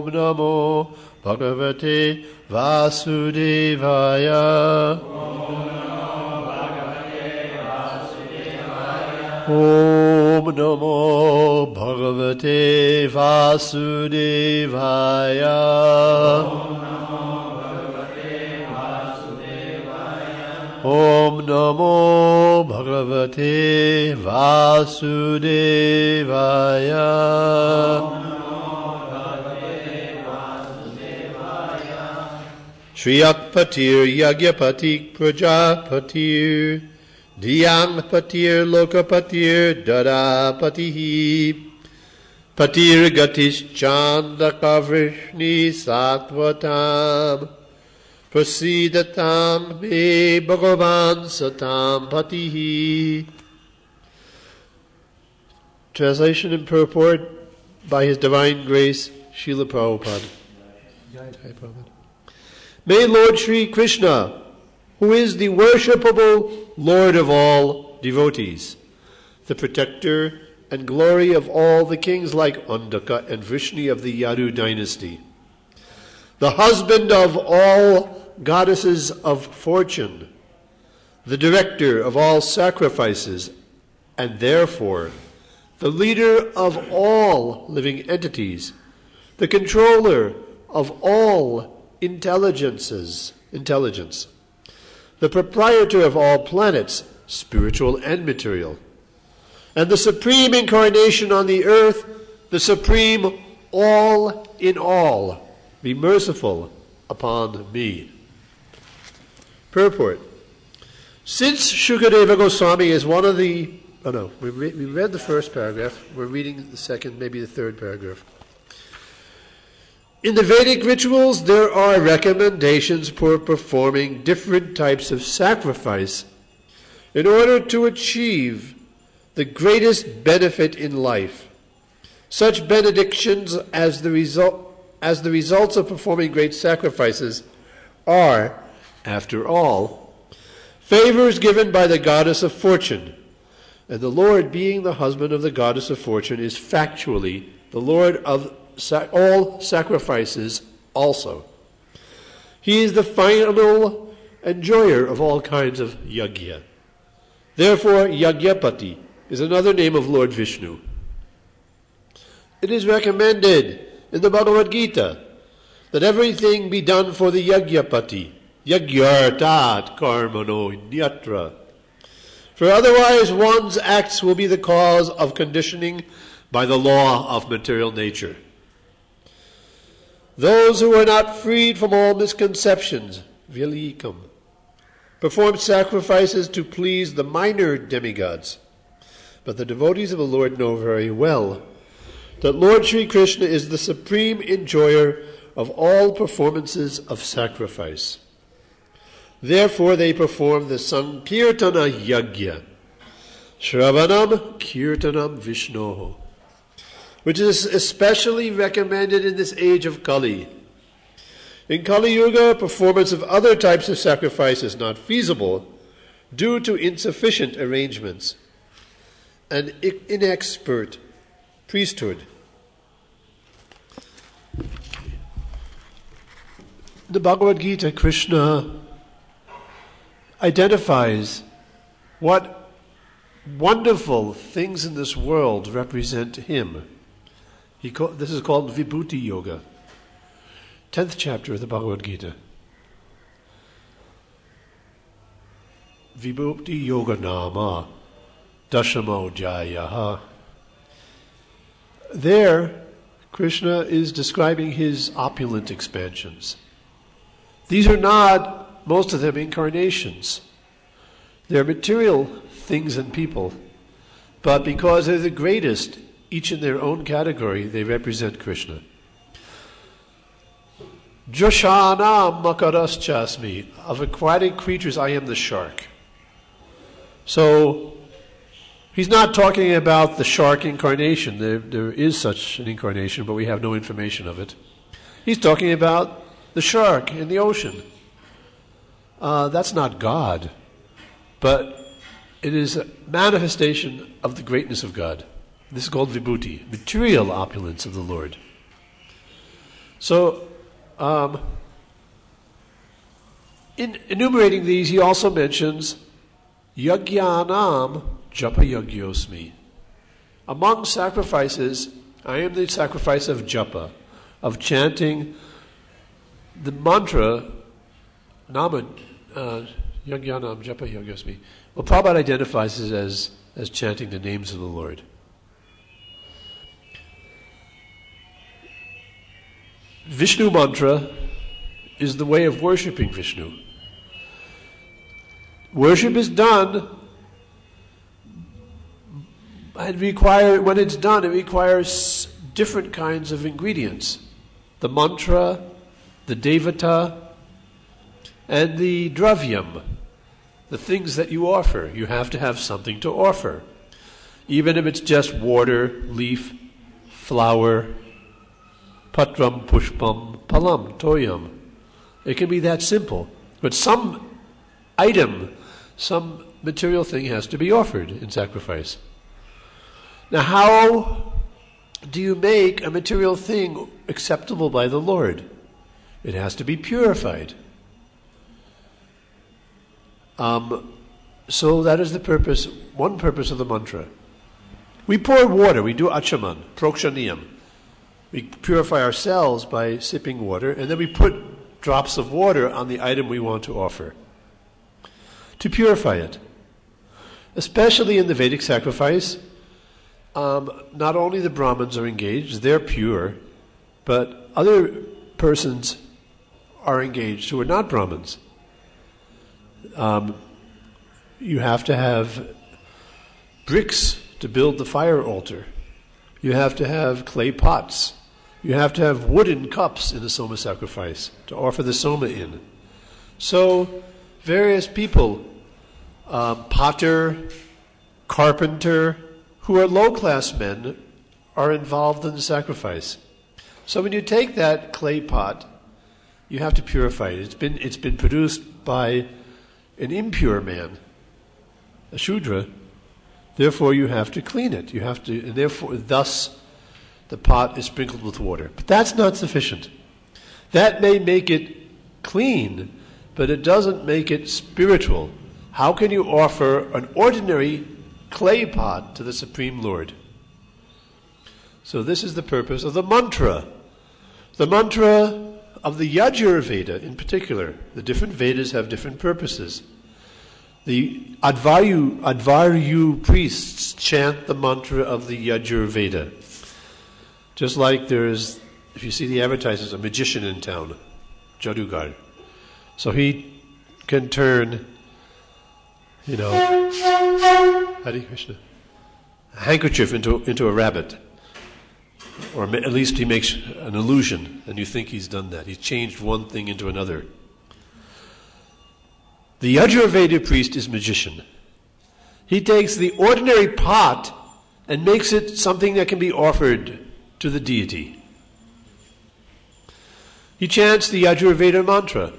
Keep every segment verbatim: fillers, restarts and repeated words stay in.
Om Namo Bhagavate Vasudevaya. Om Namo Bhagavate Vasudevaya. Om Namo Bhagavate Vasudevaya. Shriyak Patir Yagyapatik Prajapatir Dhyang Patir Lokapatir Dada Patihi Patir Gatis Chandaka Vrishni Sattvatam Prasidatam Me Bhagavan Satam Patihi. Translation and purport by His Divine Grace, Srila Prabhupada. May Lord Sri Krishna, who is the worshipable Lord of all devotees, the protector and glory of all the kings like Andaka and Vrishni of the Yadu dynasty, the husband of all goddesses of fortune, the director of all sacrifices, and therefore the leader of all living entities, the controller of all intelligences, intelligence, the proprietor of all planets, spiritual and material, and the supreme incarnation on the earth, the supreme all in all, be merciful upon me. Purport. Since Shukadeva Goswami is one of the... Oh no, we, re- we read the first paragraph. We're reading the second, maybe the third paragraph. In the Vedic rituals, there are recommendations for performing different types of sacrifice in order to achieve the greatest benefit in life. Such benedictions as the result as the results of performing great sacrifices are, after all, favors given by the goddess of fortune, and the Lord, being the husband of the goddess of fortune, is factually the Lord of sa- all sacrifices also. He is the final enjoyer of all kinds of yajna. Therefore, Yagyapati is another name of Lord Vishnu. It is recommended in the Bhagavad Gita that everything be done for the Yagyapati, Yagyartat karmano nyatra. For otherwise one's acts will be the cause of conditioning by the law of material nature. Those who are not freed from all misconceptions, vilikam, perform sacrifices to please the minor demigods. But the devotees of the Lord know very well that Lord Sri Krishna is the supreme enjoyer of all performances of sacrifice. Therefore they perform the Sankirtana Yajna, Shravanam Kirtanam Vishnoho, which is especially recommended in this age of Kali. In Kali Yuga, performance of other types of sacrifice is not feasible due to insufficient arrangements and inexpert priesthood. The Bhagavad Gita, Krishna identifies what wonderful things in this world represent him. He call, this is called Vibhuti Yoga. Tenth chapter of the Bhagavad Gita. Vibhuti Yoga Nama Dashamo Jayaha. There, Krishna is describing his opulent expansions. These are not, most of them, incarnations. They're material things and people. But because they're the greatest, each in their own category, they represent Krishna. Joshana Makaras Chasmi. Of aquatic creatures, I am the shark. So, he's not talking about the shark incarnation. There, there is such an incarnation, but we have no information of it. He's talking about the shark in the ocean. Uh, that's not God, but it is a manifestation of the greatness of God. This is called Vibhuti, material opulence of the Lord. So, um, in enumerating these, he also mentions Yajnanam Japa Yagyosmi. Among sacrifices, I am the sacrifice of japa, of chanting the mantra, Nama, uh, Yajnanam Japa Yagyosmi. Well, Prabhupada identifies it as, as chanting the names of the Lord. Vishnu mantra is the way of worshipping Vishnu. Worship is done, and require, when it's done, it requires different kinds of ingredients. The mantra, the devata, and the dravyam, the things that you offer. You have to have something to offer. Even if it's just water, leaf, flower, patram, pushpam, palam, toyam. It can be that simple. But some item, some material thing has to be offered in sacrifice. Now, how do you make a material thing acceptable by the Lord? It has to be purified. Um, so that is the purpose, one purpose of the mantra. We pour water, we do achaman, prokshaniyam. We purify ourselves by sipping water, and then we put drops of water on the item we want to offer to purify it. Especially in the Vedic sacrifice, um, not only the Brahmins are engaged, they're pure, but other persons are engaged who are not Brahmins. Um, you have to have bricks to build the fire altar. You have to have clay pots. You have to have wooden cups in the soma sacrifice to offer the soma in. So, various people, uh, potter, carpenter, who are low-class men, are involved in the sacrifice. So when you take that clay pot, you have to purify it. It's been, it's been produced by an impure man, a Shudra. Therefore, you have to clean it. You have to, and therefore, thus, the pot is sprinkled with water. But that's not sufficient. That may make it clean, but it doesn't make it spiritual. How can you offer an ordinary clay pot to the Supreme Lord? So this is the purpose of the mantra. The mantra of the Yajur Veda in particular. The different Vedas have different purposes. The Advaryu, Advaryu priests chant the mantra of the Yajur Veda. Just like there is, if you see the advertisements, a magician in town, Jadugar. So he can turn, you know, Hare Krishna, a handkerchief into, into a rabbit. Or at least he makes an illusion, and you think he's done that. He's changed one thing into another. The Yajurveda priest is magician. He takes the ordinary pot and makes it something that can be offered to the deity. He chants the Yajurveda mantra.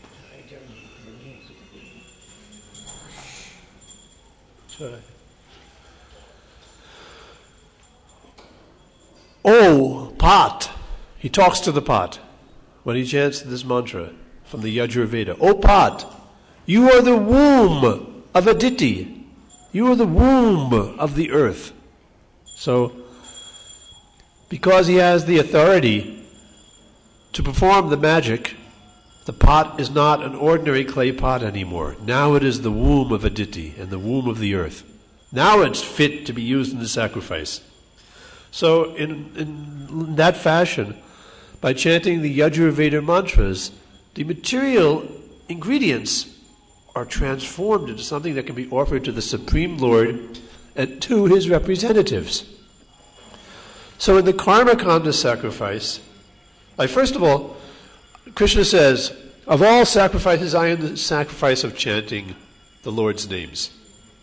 Oh, pot. He talks to the pot when he chants this mantra from the Yajurveda. Oh, pot. You are the womb of Aditi. You are the womb of the earth. So, because he has the authority to perform the magic, the pot is not an ordinary clay pot anymore. Now it is the womb of Aditi and the womb of the earth. Now it's fit to be used in the sacrifice. So, in, in that fashion, by chanting the Yajurveda mantras, the material ingredients are transformed into something that can be offered to the Supreme Lord and to his representatives. So in the Karmakanda sacrifice, like first of all, Krishna says, of all sacrifices, I am the sacrifice of chanting the Lord's names.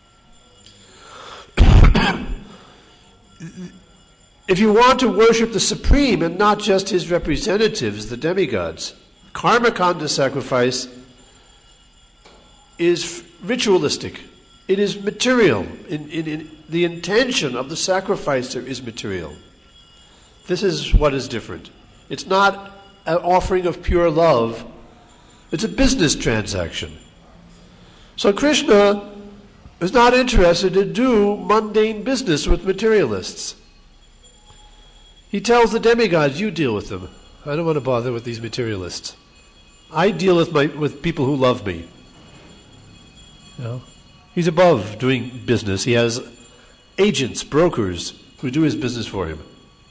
If you want to worship the Supreme and not just his representatives, the demigods, Karmakanda sacrifice is ritualistic. It is material. In, in, in, the intention of the sacrificer is material. This is what is different. It's not an offering of pure love. It's a business transaction. So Krishna is not interested to do mundane business with materialists. He tells the demigods, you deal with them. I don't want to bother with these materialists. I deal with my with people who love me. You know? He's above doing business. He has agents, brokers, who do his business for him.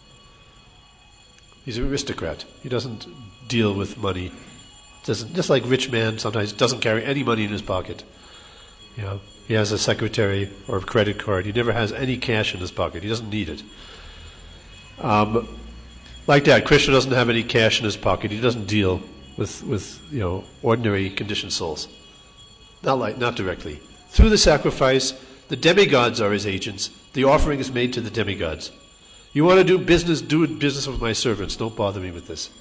He's an aristocrat. He doesn't deal with money. Doesn't, just like rich man sometimes doesn't carry any money in his pocket. You know, he has a secretary or a credit card. He never has any cash in his pocket. He doesn't need it. Um, like that, Krishna doesn't have any cash in his pocket. He doesn't deal with, with you know, ordinary conditioned souls. Not like, not directly. Through the sacrifice, the demigods are his agents. The offering is made to the demigods. You want to do business, do business with my servants. Don't bother me with this.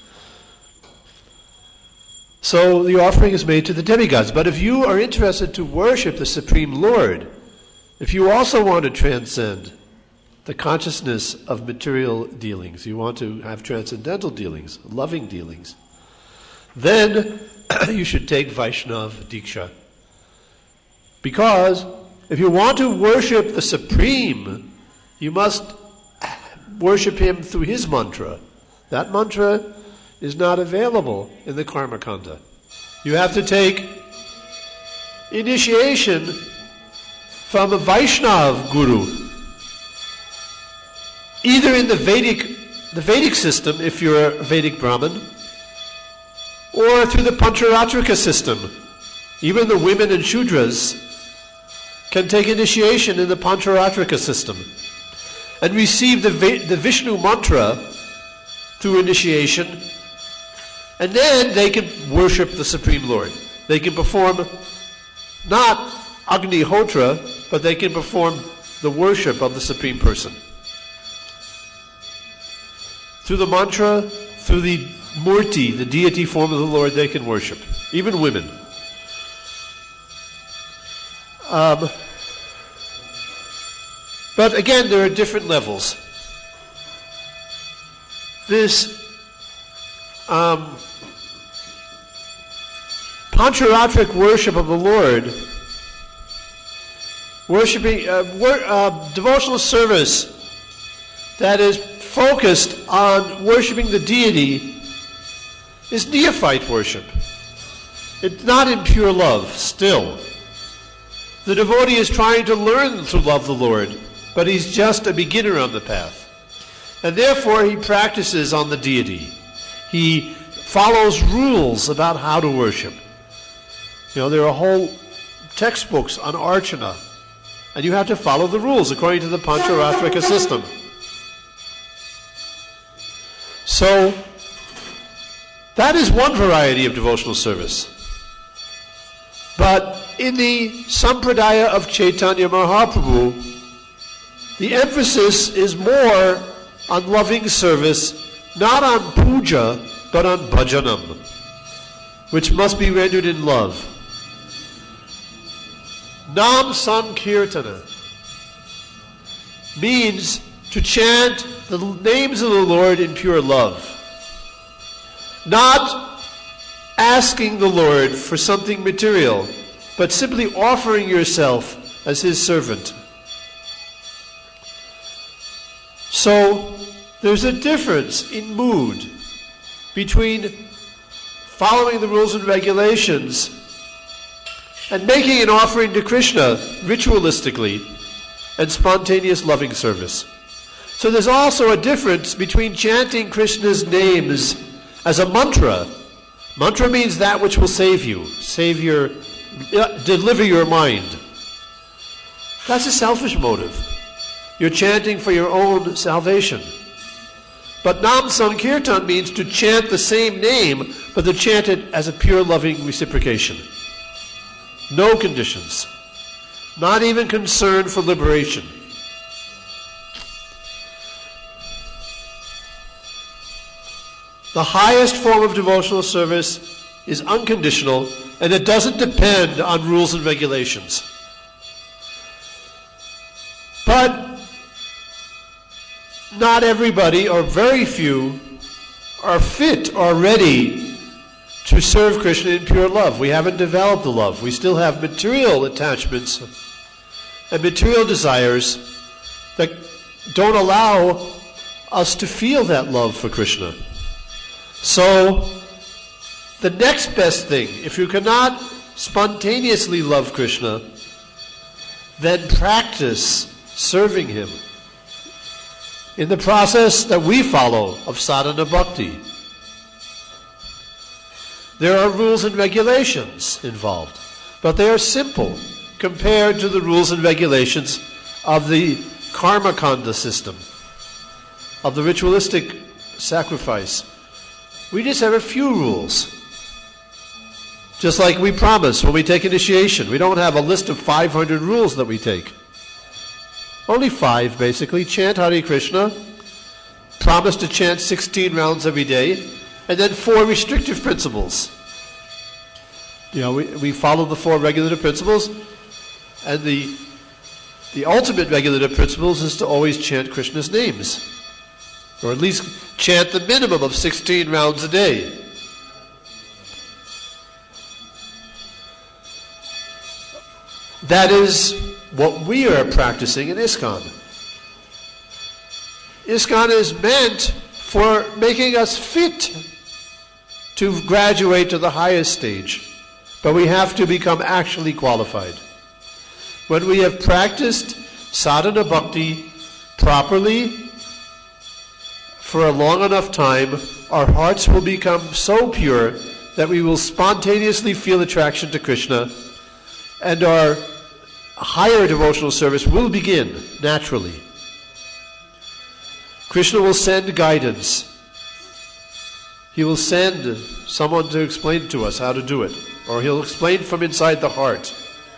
So the offering is made to the demigods. But if you are interested to worship the Supreme Lord, if you also want to transcend the consciousness of material dealings, you want to have transcendental dealings, loving dealings, then you should take Vaishnav Diksha. Because if you want to worship the Supreme, you must worship him through his mantra. That mantra is not available in the Karma Kanda. You have to take initiation from a Vaishnav guru, either in the Vedic, the Vedic system, if you're a Vedic Brahmin, or through the Pancharatrika system. Even the women and Shudras can take initiation in the Pancharatrika system and receive the, the Vishnu mantra through initiation, and then they can worship the Supreme Lord. They can perform not Agnihotra, but they can perform the worship of the Supreme Person. Through the mantra, through the Murti, the deity form of the Lord, they can worship. Even women. Um, but again, there are different levels. This um, Pancharatric worship of the Lord, worshiping uh, wor- uh, devotional service that is focused on worshiping the deity, is neophyte worship. It's not in pure love, still. The devotee is trying to learn to love the Lord, but he's just a beginner on the path. And therefore he practices on the deity. He follows rules about how to worship. You know, there are whole textbooks on Archana, and you have to follow the rules according to the Pancharatrika system. So, that is one variety of devotional service. But in the Sampradaya of Chaitanya Mahaprabhu, the emphasis is more on loving service, not on puja, but on bhajanam, which must be rendered in love. Nam Sankirtana means to chant the names of the Lord in pure love. Not asking the Lord for something material, but simply offering yourself as his servant. So, there's a difference in mood between following the rules and regulations and making an offering to Krishna ritualistically and spontaneous loving service. So there's also a difference between chanting Krishna's names as a mantra. Mantra means that which will save you, save your, uh, deliver your mind. That's a selfish motive. You're chanting for your own salvation. But Nam Sankirtan means to chant the same name, but to chant it as a pure loving reciprocation. No conditions. Not even concern for liberation. The highest form of devotional service is unconditional, and it doesn't depend on rules and regulations. But not everybody, or very few, are fit or ready to serve Krishna in pure love. We haven't developed the love. We still have material attachments and material desires that don't allow us to feel that love for Krishna. So, the next best thing, if you cannot spontaneously love Krishna, then practice serving him in the process that we follow of sadhana bhakti. There are rules and regulations involved, but they are simple compared to the rules and regulations of the karma kanda system, of the ritualistic sacrifice. We just have a few rules. Just like we promise when we take initiation. We don't have a list of five hundred rules that we take. Only five, basically. Chant Hare Krishna, promise to chant sixteen rounds every day, and then four restrictive principles. You know, we, we follow the four regulative principles, and the, the ultimate regulative principles is to always chant Krishna's names. Or at least chant the minimum of sixteen rounds a day. That is what we are practicing in ISKCON. ISKCON is meant for making us fit to graduate to the highest stage. But we have to become actually qualified. When we have practiced sadhana bhakti properly for a long enough time, our hearts will become so pure that we will spontaneously feel attraction to Krishna, and our higher devotional service will begin naturally. Krishna will send guidance. He will send someone to explain to us how to do it, or he'll explain from inside the heart.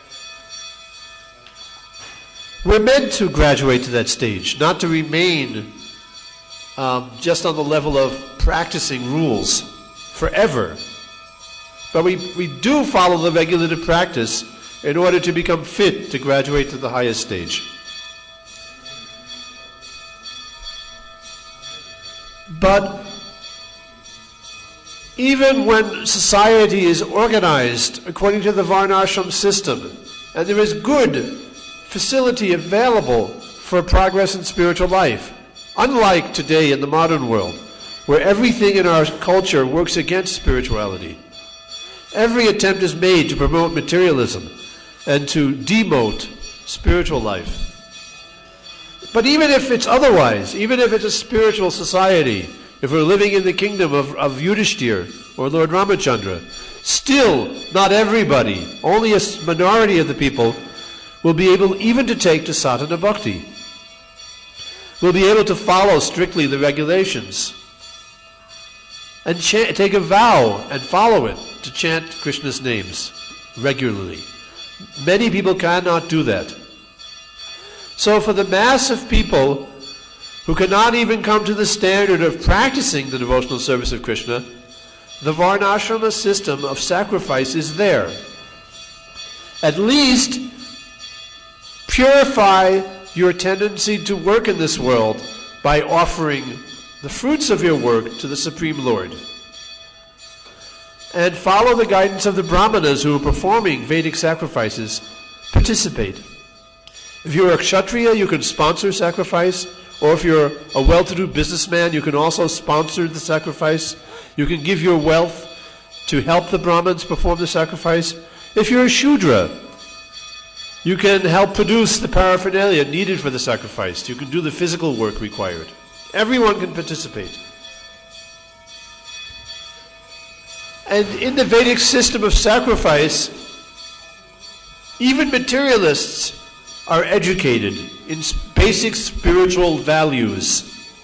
We're meant to graduate to that stage, not to remain um, just on the level of practicing rules forever. But we, we do follow the regulative practice in order to become fit to graduate to the highest stage. But even when society is organized according to the Varnashram system, and there is good facility available for progress in spiritual life, unlike today in the modern world, where everything in our culture works against spirituality, every attempt is made to promote materialism and to demote spiritual life. But even if it's otherwise, even if it's a spiritual society, if we're living in the kingdom of, of Yudhishthir or Lord Ramachandra, still not everybody, only a minority of the people will be able even to take to sadhana bhakti. Will be able to follow strictly the regulations and chant, take a vow and follow it to chant Krishna's names regularly. Many people cannot do that. So for the mass of people who cannot even come to the standard of practicing the devotional service of Krishna, the Varnashrama system of sacrifice is there. At least purify your tendency to work in this world by offering the fruits of your work to the Supreme Lord. And follow the guidance of the Brahmanas who are performing Vedic sacrifices. Participate. If you're a Kshatriya, you can sponsor sacrifice. Or if you're a well-to-do businessman, you can also sponsor the sacrifice. You can give your wealth to help the Brahmins perform the sacrifice. If you're a Shudra, you can help produce the paraphernalia needed for the sacrifice. You can do the physical work required. Everyone can participate. And in the Vedic system of sacrifice, even materialists are educated in basic spiritual values.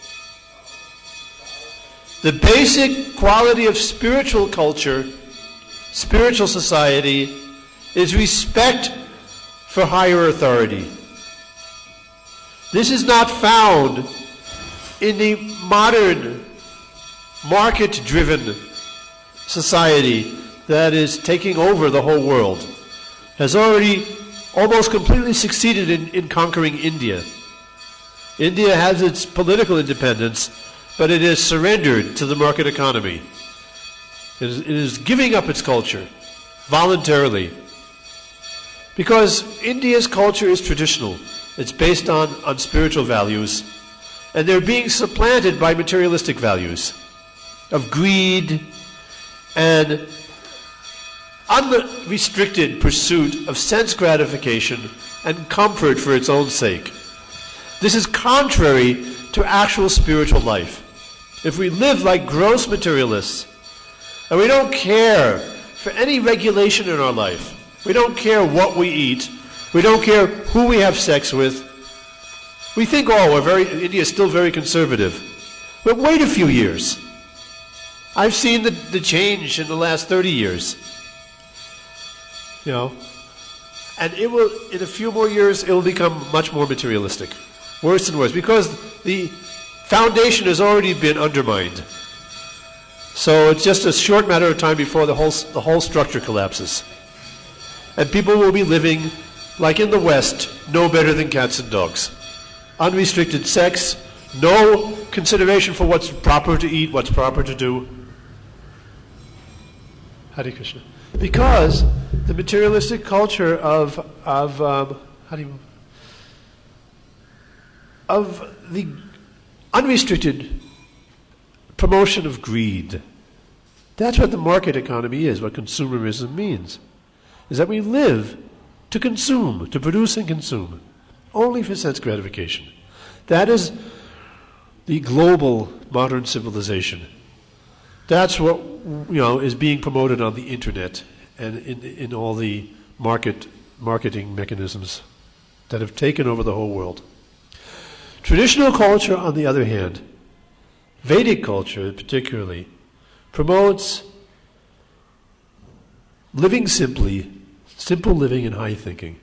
The basic quality of spiritual culture, spiritual society, is respect for higher authority. This is not found in the modern, market-driven society that is taking over the whole world. Has already almost completely succeeded in, in conquering India. India has its political independence, but it is surrendered to the market economy. It is, it is giving up its culture voluntarily. Because India's culture is traditional. It's based on, on spiritual values. And they're being supplanted by materialistic values of greed and unrestricted pursuit of sense gratification and comfort for its own sake. This is contrary to actual spiritual life. If we live like gross materialists, and we don't care for any regulation in our life, we don't care what we eat, we don't care who we have sex with, we think, oh, we're very, India is still very conservative. But wait a few years. I've seen the, the change in the last thirty years. You know, and it will, in a few more years, it will become much more materialistic. Worse and worse, because the foundation has already been undermined. So it's just a short matter of time before the whole, the whole structure collapses. And people will be living, like in the West, no better than cats and dogs. Unrestricted sex, no consideration for what's proper to eat, what's proper to do. Hare Krishna. Because the materialistic culture of of um, how do you of the unrestricted promotion of greed. That's what the market economy is, what consumerism means. Is that we live to consume, to produce and consume, only for sense gratification. That is the global modern civilization. That's what, you know, is being promoted on the internet and in, in all the market marketing mechanisms that have taken over the whole world. Traditional culture, on the other hand, Vedic culture particularly, promotes living simply, simple living and high thinking.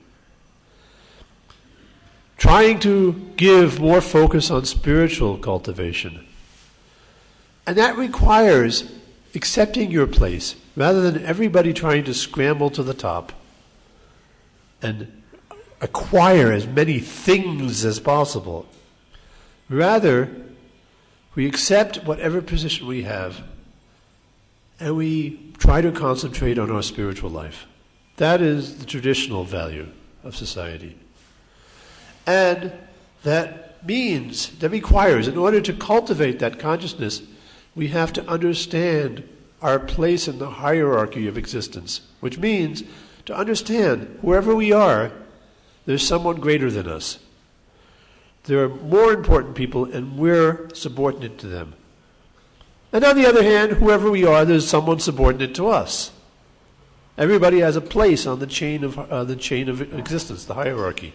Trying to give more focus on spiritual cultivation. And that requires accepting your place, rather than everybody trying to scramble to the top and acquire as many things as possible. Rather, we accept whatever position we have and we try to concentrate on our spiritual life. That is the traditional value of society. And that means, that requires, in order to cultivate that consciousness, we have to understand our place in the hierarchy of existence, which means to understand wherever we are, there's someone greater than us. There are more important people, and we're subordinate to them. And on the other hand, whoever we are, there's someone subordinate to us. Everybody has a place on the chain of uh, the chain of existence, the hierarchy.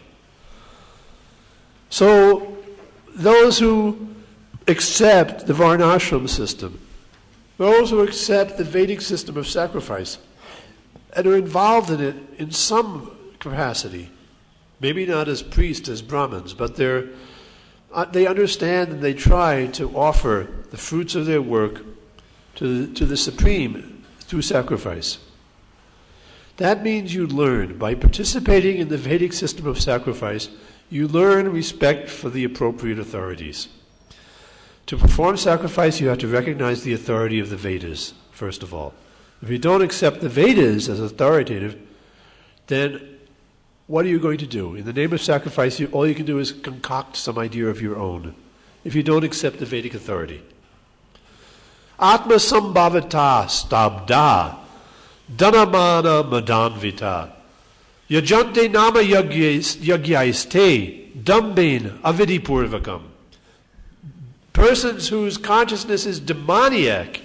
So, those who accept the Varnashram system, those who accept the Vedic system of sacrifice, and are involved in it in some capacity, maybe not as priests, as Brahmins, but they're, uh, they understand and they try to offer the fruits of their work to the, to the Supreme through sacrifice. That means you learn, by participating in the Vedic system of sacrifice, you learn respect for the appropriate authorities. To perform sacrifice, you have to recognize the authority of the Vedas, first of all. If you don't accept the Vedas as authoritative, then what are you going to do? In the name of sacrifice, you, all you can do is concoct some idea of your own, if you don't accept the Vedic authority. Atma sambhavata stabda dhanamana madanvita yajante nama yagyaiste dambain avidipurvakam. Persons whose consciousness is demoniac,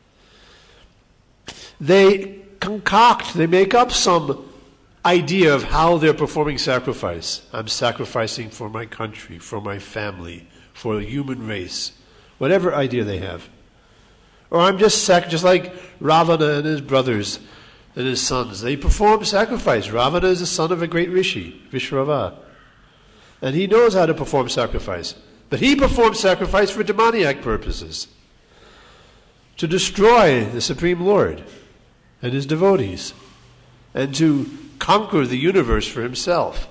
they concoct, they make up some idea of how they're performing sacrifice. I'm sacrificing for my country, for my family, for the human race, whatever idea they have. Or I'm just sac- just like Ravana and his brothers and his sons. They perform sacrifice. Ravana is the son of a great rishi, Vishrava. And he knows how to perform sacrifice. But he performs sacrifice for demoniac purposes, to destroy the Supreme Lord and his devotees, and to conquer the universe for himself.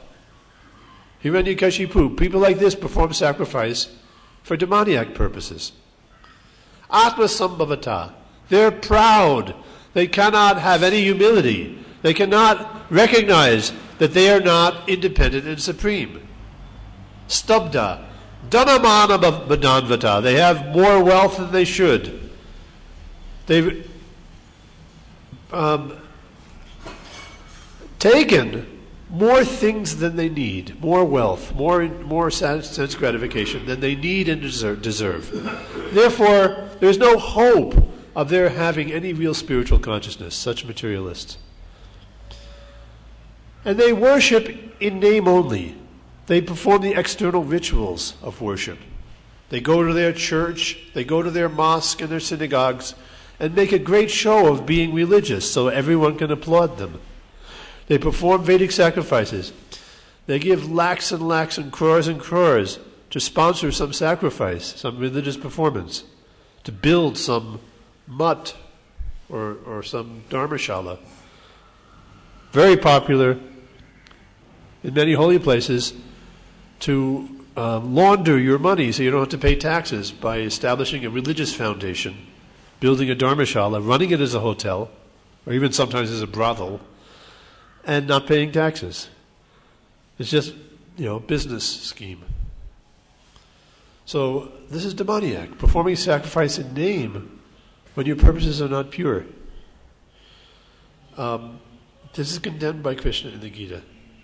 Hiranyakashipu, people like this perform sacrifice for demoniac purposes. Atmasambhavata. They're proud. They cannot have any humility. They cannot recognize that they are not independent and supreme. Stabda. Dhanamana Madanvata. They have more wealth than they should. They've um, taken more things than they need, more wealth, more more sense gratification than they need and deserve, deserve. Therefore, there's no hope of their having any real spiritual consciousness, such materialists. And they worship in name only. They perform the external rituals of worship. They go to their church, they go to their mosque and their synagogues, and make a great show of being religious so everyone can applaud them. They perform Vedic sacrifices. They give lakhs and lakhs and crores and crores to sponsor some sacrifice, some religious performance, to build some mutt or, or some dharmashala. Very popular in many holy places to uh, launder your money so you don't have to pay taxes by establishing a religious foundation, building a dharmashala, running it as a hotel, or even sometimes as a brothel, and not paying taxes. It's just, you know, business scheme. So this is demoniac, performing sacrifice in name when your purposes are not pure. Um, this is condemned by Krishna in the Gita.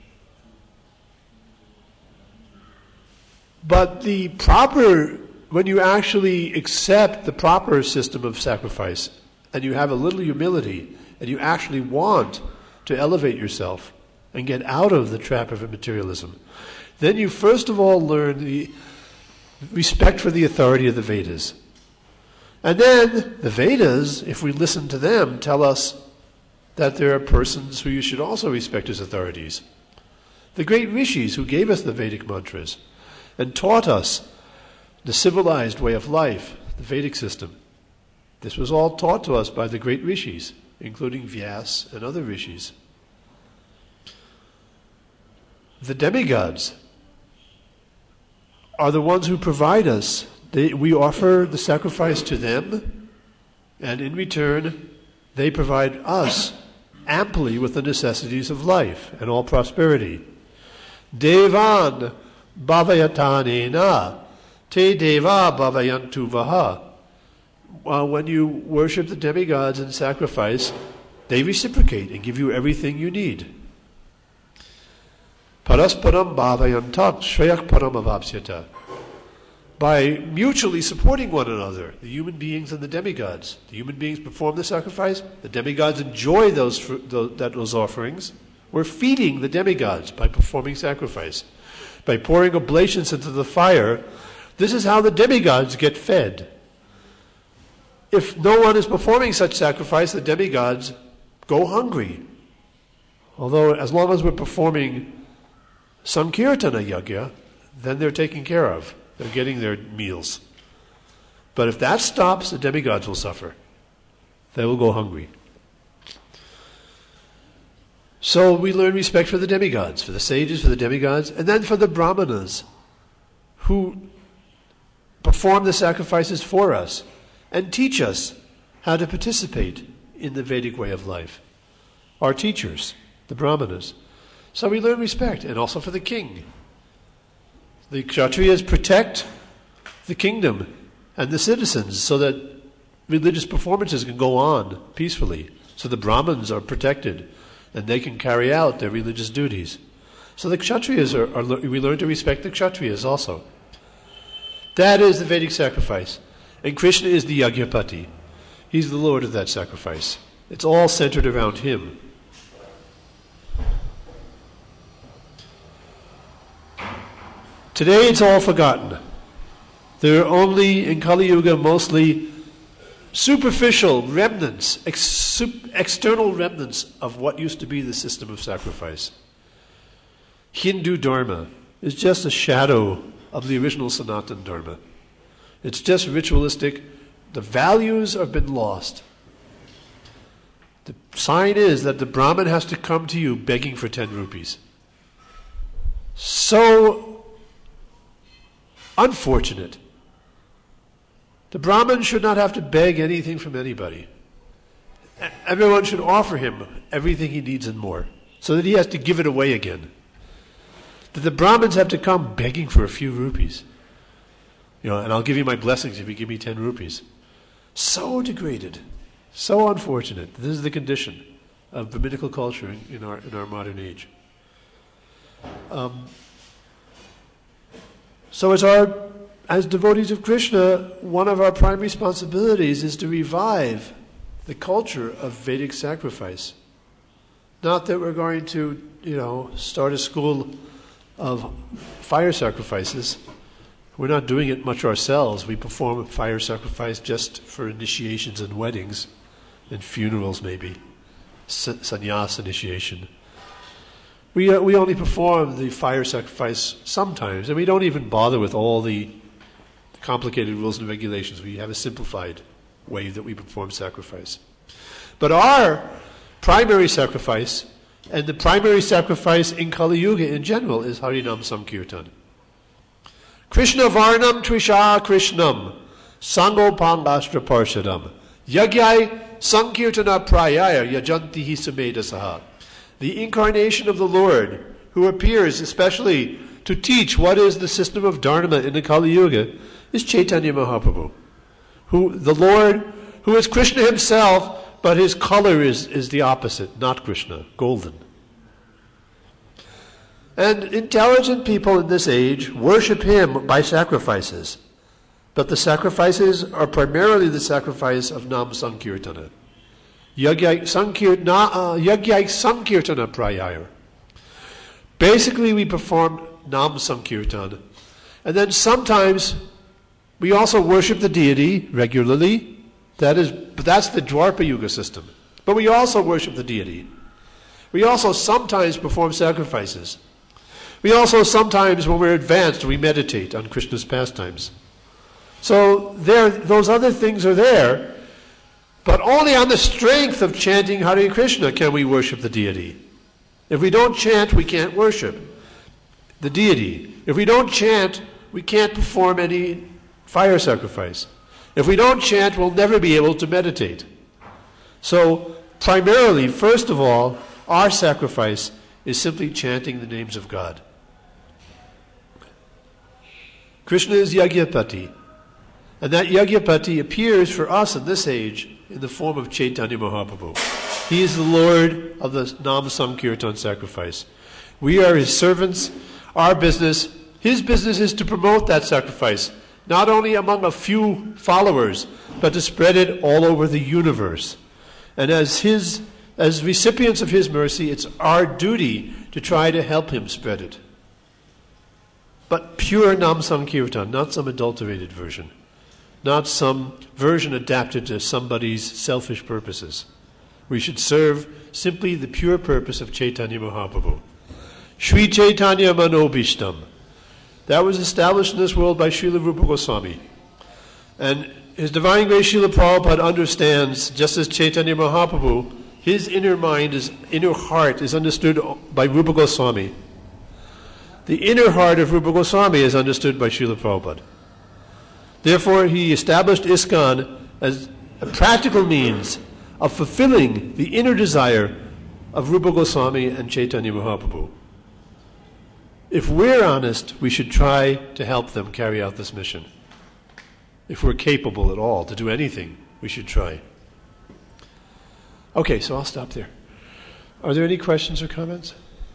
But the proper, when you actually accept the proper system of sacrifice, and you have a little humility, and you actually want to elevate yourself and get out of the trap of materialism, then you first of all learn the respect for the authority of the Vedas. And then the Vedas, if we listen to them, tell us that there are persons who you should also respect as authorities. The great rishis who gave us the Vedic mantras and taught us the civilized way of life, the Vedic system. This was all taught to us by the great rishis, including Vyas and other rishis. The demigods are the ones who provide us. They, we offer the sacrifice to them, and in return, they provide us amply with the necessities of life and all prosperity. Devan bhavayatanena te deva bhavayantu vaha. Well, when you worship the demigods and sacrifice, they reciprocate and give you everything you need. Parasparam bhavayantat shreyak param avapsyata. By mutually supporting one another, the human beings and the demigods. The human beings perform the sacrifice, the demigods enjoy those, those, those offerings. We're feeding the demigods by performing sacrifice. By pouring oblations into the fire, this is how the demigods get fed. If no one is performing such sacrifice, the demigods go hungry. Although as long as we're performing Sankirtana Yajna, then they're taken care of. They're getting their meals. But if that stops, the demigods will suffer. They will go hungry. So we learn respect for the demigods, for the sages, for the demigods, and then for the brahmanas, who perform the sacrifices for us and teach us how to participate in the Vedic way of life. Our teachers, the brahmanas. So we learn respect, and also for the king. The Kshatriyas protect the kingdom and the citizens so that religious performances can go on peacefully. So the Brahmins are protected and they can carry out their religious duties. So the Kshatriyas are, are we learn to respect the Kshatriyas also. That is the Vedic sacrifice. And Krishna is the Yajnapati. He's the Lord of that sacrifice. It's all centered around him. Today it's all forgotten. There are only, in Kali Yuga, mostly superficial remnants, ex- external remnants of what used to be the system of sacrifice. Hindu Dharma is just a shadow of the original Sanatana Dharma. It's just ritualistic. The values have been lost. The sign is that the Brahmin has to come to you begging for ten rupees. So unfortunate The Brahmin should not have to beg anything from anybody. Everyone should offer him everything he needs and more, so that he has to give it away again. That the Brahmins have to come begging for a few rupees. You know, and I'll give you my blessings if you give me ten rupees. So degraded, so unfortunate. This is the condition of Brahminical culture in, in our in our modern age. Um, so as our as devotees of Krishna, one of our prime responsibilities is to revive the culture of Vedic sacrifice. Not that we're going to, you know, start a school of fire sacrifices. We're not doing it much ourselves. We perform fire sacrifice just for initiations and weddings and funerals maybe, sannyas initiation. We, uh, we only perform the fire sacrifice sometimes, and we don't even bother with all the complicated rules and regulations. We have a simplified way that we perform sacrifice. But our primary sacrifice, and the primary sacrifice in Kali Yuga in general, is Harinam Sankirtan. Krishna Varnam Trisha Krishnam Sango Pangastra Parshadam Yagyai Sankirtana Prayaya Yajantihi Samedasaha. The incarnation of the Lord, who appears especially to teach what is the system of Dharma in the Kali Yuga, is Chaitanya Mahaprabhu, who the Lord, who is Krishna himself, but his color is, is the opposite, not Krishna, golden. And intelligent people in this age worship him by sacrifices. But the sacrifices are primarily the sacrifice of Nam Sankirtana. Yagyai Sankirtana Prayaya. Basically we perform Nam Sankirtan. And then sometimes we also worship the deity regularly. That is, but that's the Dwapara Yuga system. But we also worship the deity. We also sometimes perform sacrifices. We also sometimes, when we're advanced, we meditate on Krishna's pastimes. So there, those other things are there, but only on the strength of chanting Hare Krishna can we worship the deity. If we don't chant, we can't worship the deity. If we don't chant, we can't perform any fire sacrifice. If we don't chant, we'll never be able to meditate. So primarily, first of all, our sacrifice is simply chanting the names of God. Krishna is Yagyapati, and that Yagyapati appears for us in this age in the form of Chaitanya Mahaprabhu. He is the Lord of the Nam Sankirtan sacrifice. We are his servants. Our business, his business is to promote that sacrifice, not only among a few followers, but to spread it all over the universe. And as his, as recipients of his mercy, it's our duty to try to help him spread it. But pure Nam Sankirtan, not some adulterated version, not some version adapted to somebody's selfish purposes. We should serve simply the pure purpose of Chaitanya Mahaprabhu. Sri Chaitanya Manobishtam. That was established in this world by Srila Rupa Goswami. And His Divine Grace Srila Prabhupada understands, just as Chaitanya Mahaprabhu, his inner mind, his inner heart is understood by Rupa Goswami. The inner heart of Rupa Goswami is understood by Srila Prabhupada. Therefore, he established ISKCON as a practical means of fulfilling the inner desire of Rupa Goswami and Chaitanya Mahaprabhu. If we're honest, we should try to help them carry out this mission. If we're capable at all to do anything, we should try. Okay, so I'll stop there. Are there any questions or comments?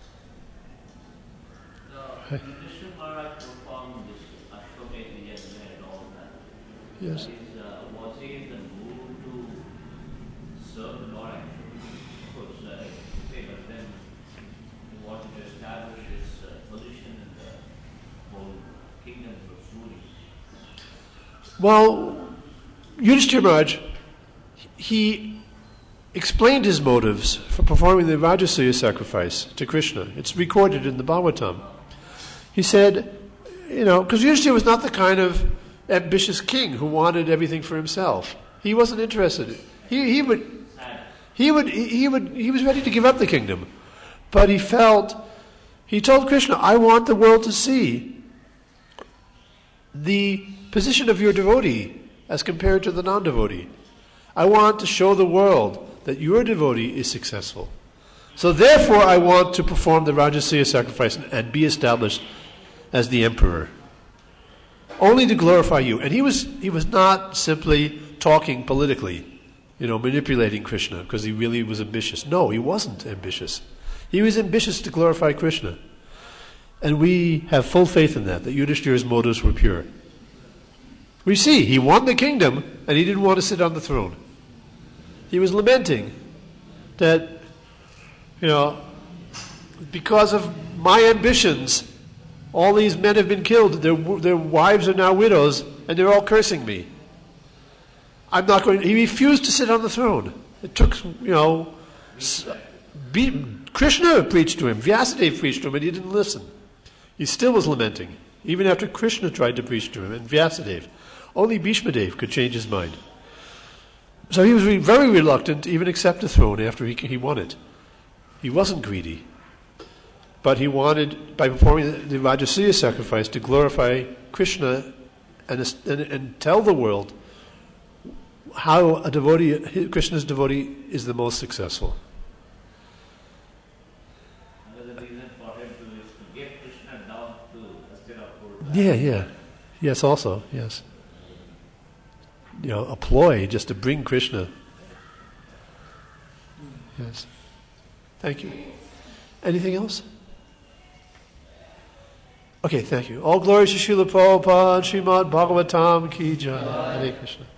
The Krishna Maharaj performed this Ashwamedha Yajna and all that. Yes. Is, uh, was he in the mood to serve the Lord actually? Of course, uh, okay, but then he wanted to establish his uh, position in the whole kingdom of Suri. Well, Yudhishthira Maharaj, he explained his motives for performing the Rajasuya sacrifice to Krishna. It's recorded in the Bhagavatam. He said, you know, because Yudhishthira was not the kind of ambitious king who wanted everything for himself. He wasn't interested. He, he would, he would, he would, he was ready to give up the kingdom, but he felt. He told Krishna, "I want the world to see the position of your devotee, as compared to the non-devotee. I want to show the world that your devotee is successful. So therefore I want to perform the Rajasuya sacrifice and be established as the emperor. Only to glorify you. And he was he was not simply talking politically, you know, manipulating Krishna because he really was ambitious. No, he wasn't ambitious. He was ambitious to glorify Krishna. And we have full faith in that, that Yudhishthira's motives were pure. We see, he won the kingdom and he didn't want to sit on the throne. He was lamenting that, you know, because of my ambitions, all these men have been killed. Their, their wives are now widows, and they're all cursing me. I'm not going. He refused to sit on the throne. It took, you know, be, Krishna preached to him. Vyasadeva preached to him, and he didn't listen. He still was lamenting, even after Krishna tried to preach to him, and Vyasadeva. Only Bhishmadev could change his mind. So he was very reluctant to even accept the throne after he, he won it. He wasn't greedy. But he wanted, by performing the, the Rajasuya sacrifice, to glorify Krishna and, and, and tell the world how a devotee, Krishna's devotee, is the most successful. Another reason for him to is to get Krishna down to Hastinapur. Yeah, yeah. Yes, also, yes. You know, a ploy just to bring Krishna. Yes. Thank you. Anything else? Okay, thank you. All glory to Srila Prabhupada, Srimad Bhagavatam Ki Jai. Hare Krishna.